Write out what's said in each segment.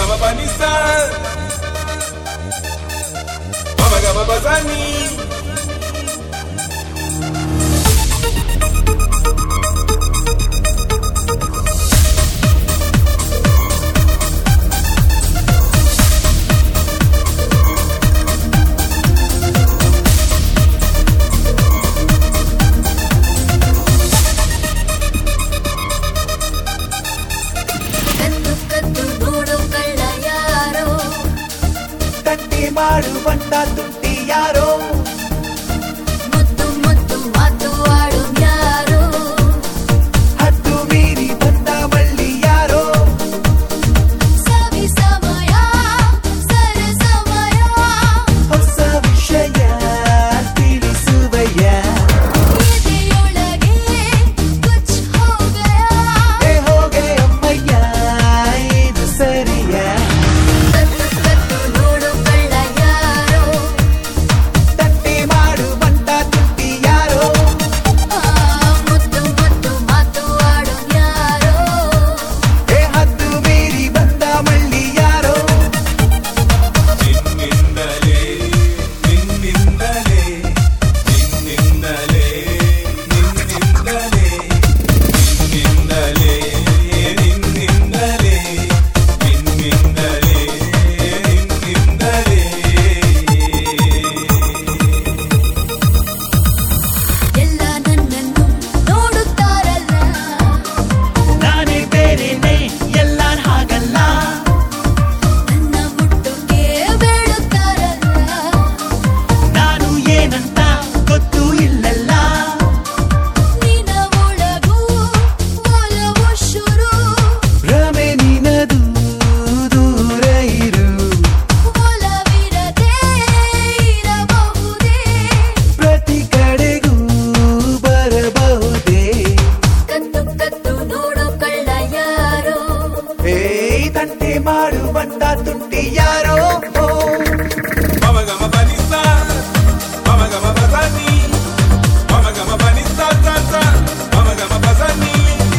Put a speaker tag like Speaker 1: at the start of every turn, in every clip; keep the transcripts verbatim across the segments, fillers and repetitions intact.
Speaker 1: gama pa ni sa, mama gama pa sa ni.
Speaker 2: ಮಾಡು ಬಂಡ ತುಂಟಿ ಯಾರೋ
Speaker 3: ಮುತ್ತು ಮುತ್ತು ಮಾತು ಆಡು ಯಾರೋ
Speaker 2: ಹತ್ತು ಮೀರಿ ಬಂದ ಬಳ್ಳಿ ಯಾರೋ
Speaker 3: ಸವಿ ಸಮಯ ಸರ ಸಮಯ
Speaker 2: ಹೊಸ ವಿಷಯ ತಿಳಿಸುವಯ್ಯ
Speaker 3: ಎದೆಯೊಳಗೆ ಕುಚ್ ಹೋಗಯ
Speaker 2: ಏ ಹೋಗೆ ಅಮ್ಮಯ್ಯ ಇದು ಸರಿಯ
Speaker 3: ಕತ್ತು ಕತ್ತು ನೋಡು ಕಳ್ಳ ಯಾರೋ
Speaker 2: ತಟ್ಟಿ ಮಾಡು ಬಂಡ ತುಂಟಿ ಯಾರೋ
Speaker 3: ಮುತ್ತು ಮುತ್ತು ಮಾತು ಆಡು ಯಾರೋ
Speaker 2: ಏ ಹತ್ತು ಮೀರಿ ಬಂದ ಬಳ್ಳಿ ಯಾರೋ
Speaker 1: ನಿನ್ನಿಂದಲೇ ನಿನ್ನಿಂದಲೇ ನಿನ್ನಿಂದಲೇ ನಿನ್ನಿಂದಲೇ ನಿನ್ನಿಂದಲೇ ನಿನ್ನಿಂದಲೇ ನಿನ್ನಿಂದಲೇ ನಿನ್ನಿಂದಲೇ
Speaker 3: ಎಲ್ಲ ನನ್ನನ್ನು ನೋಡುತ್ತಾರಲ್ಲ
Speaker 2: ನಾನೇ ಬೇರೆನೆ ಎಲ್ಲ ಹಾಗಲ್ಲ
Speaker 3: ನನ್ನ ಮುಟ್ಟುಗೆ ಬೇಡುತ್ತಾರಲ್ಲ
Speaker 2: ನಾನು ಏನಂತ ಗೊತ್ತೂ ಇಲ್ಲಲ್ಲ
Speaker 3: ನಿನ್ನ ಒಳಗೂ ಒಲವು ಶುರು
Speaker 2: ಭ್ರಮೆ ನಿನದು ದೂರ ಇರು
Speaker 3: ಒಲವಿರದೆ ಇರಬಹುದೇ
Speaker 2: ಪ್ರತಿ ಕಡೆಗೂ ಬರಬಹುದೇ
Speaker 3: ಕತ್ತು ಕತ್ತು ನೋಡು ಕಳ್ಳ ಯಾರೋ
Speaker 2: ಏಯ್ ತಂಟೆ ಮಾಡು ಬಂದ ತುಂಟಿ ಯಾರೋ
Speaker 1: mama gama pa ni sa, mama gama pa sa ni, mama gama pa ni sa sa sa, mama gama pa sa ni.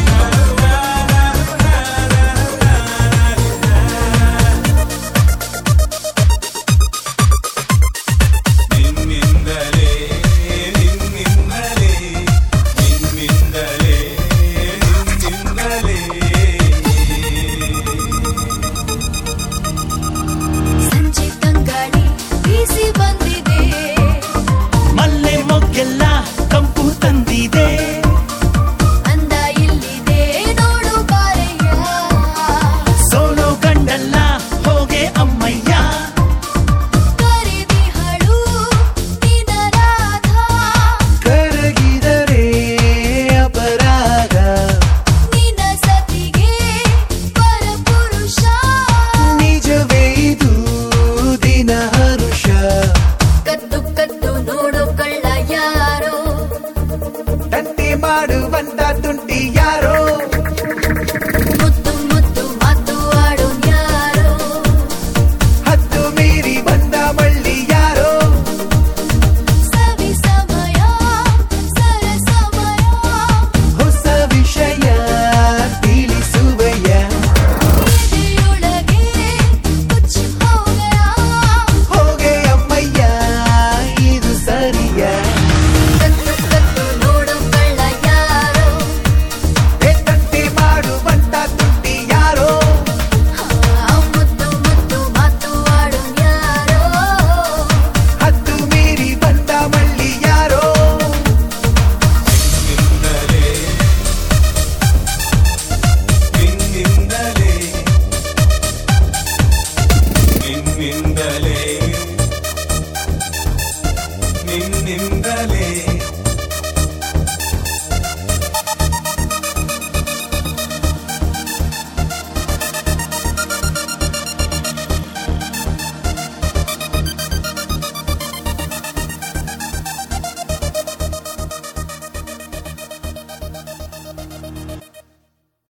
Speaker 1: ನಿನ್ನಿಂದಲೇ ನಿನ್ನಿಂದಲೇ ನಿನ್ನಿಂದಲೇ ನಿನ್ನಿಂದಲೇ
Speaker 3: ಸಂಜೆ ತಂಗಾಳಿ ಬೀಸಿ ಬಂದಿದೆ
Speaker 2: ಮಲ್ಲೆ ಮೊಗ್ಗೆಲ್ಲ ಕಂಪು ತಂದಿದೆ
Speaker 3: ಅಂದ ಇಲ್ಲಿದೆ ನೋಡು ಬಾರಯ್ಯ
Speaker 2: ಸೋಲೋ ಗಂಡಲ್ಲ ಹೋಗೆ ಅಮ್ಮಯ್ಯ
Speaker 3: ಕರಿದಿಹಳು ನಿನ ರಾಧ
Speaker 2: ಕರಗಿದರೆ ಅಪರಾಧ
Speaker 3: ನಿನ ಸತಿಗೆ ಪರಪುರುಷ
Speaker 2: ನಿಜವೇ ಇದು ದಿನ ಹರುಷ
Speaker 3: ಕತ್ತು ಕತ್ತು ನೋಡು ಕಳ್ಳ ಯಾರೋ
Speaker 2: ತಂಟೆ ಮಾಡು ಬಂದ ತುಂಟಿ ಯಾರೋ
Speaker 3: ಮುತ್ತು ಮುತ್ತು ಮಾತು ಆಡು ಯಾರೋ
Speaker 2: ಹತ್ತು ಮೀರಿ ಬಂದ ಬಳ್ಳಿ ಯಾರೋ
Speaker 3: ಸವಿ ಸಮಯ ಸರ ಸಮಯ
Speaker 2: ಹೊಸ ವಿಷಯ ತಿಳಿಸುವಯ್ಯ
Speaker 3: ಎದೆಯೊಳಗೆ ಕುಚ್ ಹೋಗಯ
Speaker 2: ಹೋಗೆ ಅಮ್ಮಯ್ಯ ಇದು ಸರಿಯ
Speaker 3: ಕತ್ತು ಕತ್ತು ನೋಡು ಕಳ್ಳ ಯಾರೋ
Speaker 2: ಏ ತಂಟೆ ಮಾಡು ಬಂದ ತುಂಟಿ ಯಾರೋ
Speaker 3: ಮುತ್ತು ಮುತ್ತು ಮಾತು ಆಡು ಯಾರೋ
Speaker 2: ಹತ್ತು ಮೀರಿ ಬಂದ ಬಳ್ಳಿ ಯಾರೋ
Speaker 1: ನಿನ್ನಿಂದಲೇ ನಿನ್ನಿಂದಲೇ ನಿನ್ನಿಂದಲೇ